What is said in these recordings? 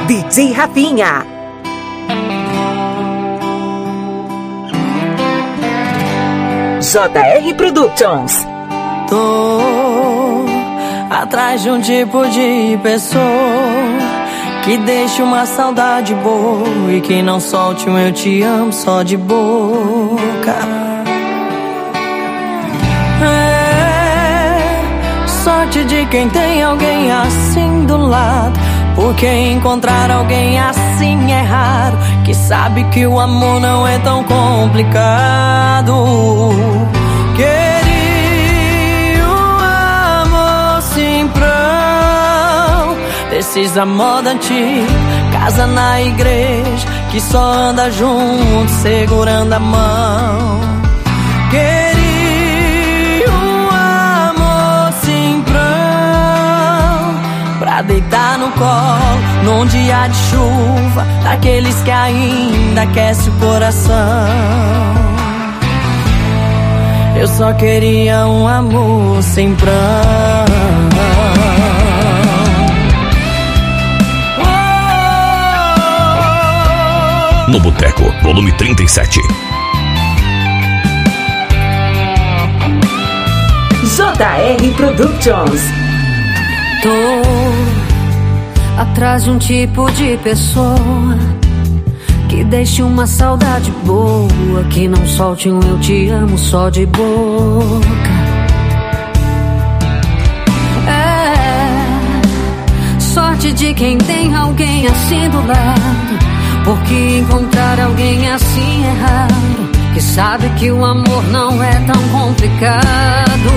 DJ Rafinha. JR Productions. Tô atrás de um tipo de pessoa que deixe uma saudade boa e que não solte um eu te amo só de boca. É sorte de quem tem alguém assim do lado, porque encontrar alguém assim é raro, que sabe que o amor não é tão complicado. Queria um amor simprão, desses amor da antiga, casa na igreja, que só anda junto segurando a mão. Queria um amor simprão, pra deitar no colo num dia de chuva, daqueles que ainda aquece o coração. Eu só queria um amor sem prão. No Boteco, volume 37. JR Productions. Tô atrás de um tipo de pessoa que deixe uma saudade boa, que não solte um eu te amo só de boca. É sorte de quem tem alguém assim do lado, porque encontrar alguém assim é raro, que sabe que o amor não é tão complicado.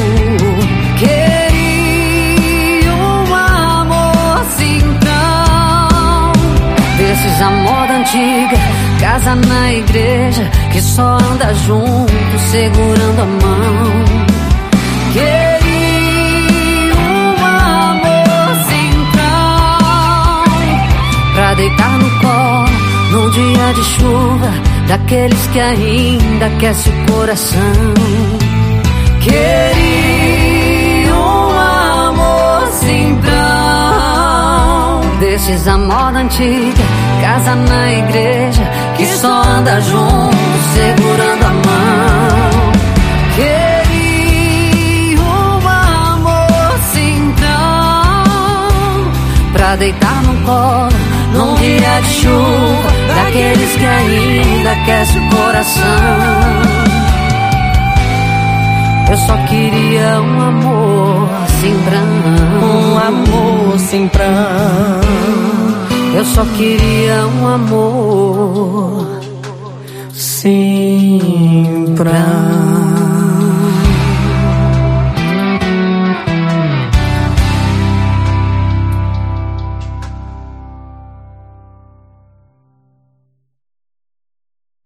Queria um amor simprão, desses amor da antiga, casa na igreja, que só anda junto segurando a mão. Queria um amor simprão, pra deitar no colo num dia de chuva, daqueles que ainda aquece o coração. Queria um amor simprão, desses amor da antiga, casa na igreja, que só anda junto segurando a mão. Queria um amor simprão, pra deitar no colo num dia de chuva, daqueles que ainda aquece o coração. Eu só queria um amor simprão, Um amor simprão. eu só queria um amor Simprão.